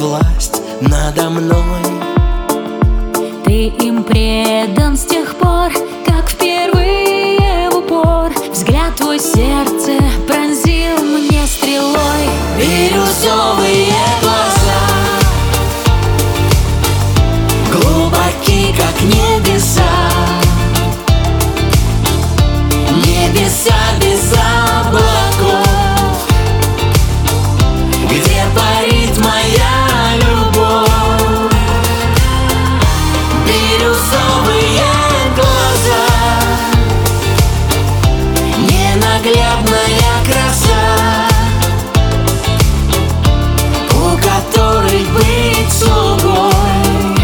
власть надо мной. Ты им предан с тех пор, как впервые в упор взгляд твой сердце пронзил мне стрелой. Бирюзовые глаза, глубоки, как небеса, небеса без облаков, где парит моя любовь. Бирюзовые глаза, ненаглядная краса, у которой быть слугой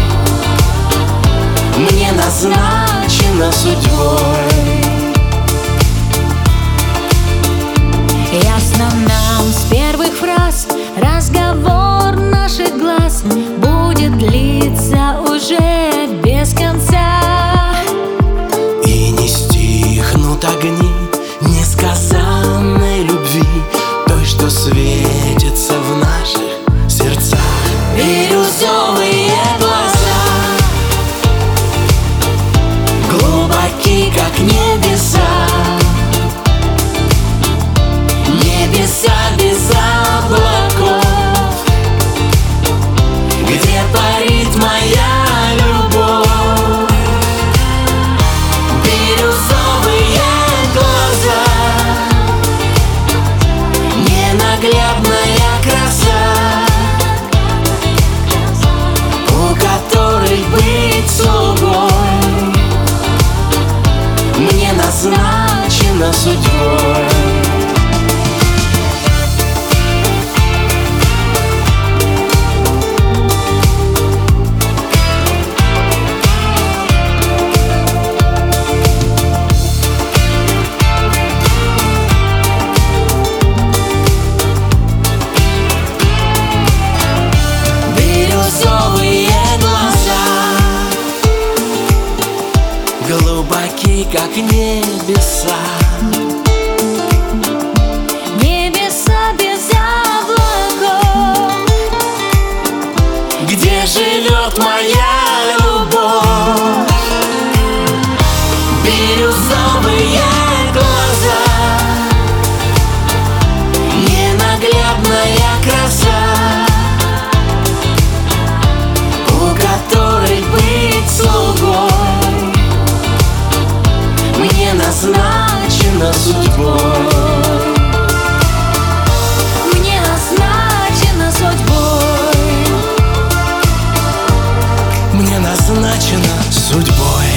мне назначено судьбой. Ясно нам с первых фраз, разговор наших глаз будет длиться уже без конца. И не стихнут огни несказанной любви, той, что светится в наших сердцах. Бирюзовые глаза, глубоки, как небеса, небеса без облаков, где парит моя любовь. Бирюзовые глаза, ненаглядная краса, у которой быть слугой мне назначено судьбой. Глубоки, как небеса, Небеса без облаков, где живет моя любовь. Бирюзовые глаза, ненаглядная краса, у которой быть слугой мне назначено судьбой. мне назначено судьбой. Мне назначено судьбой.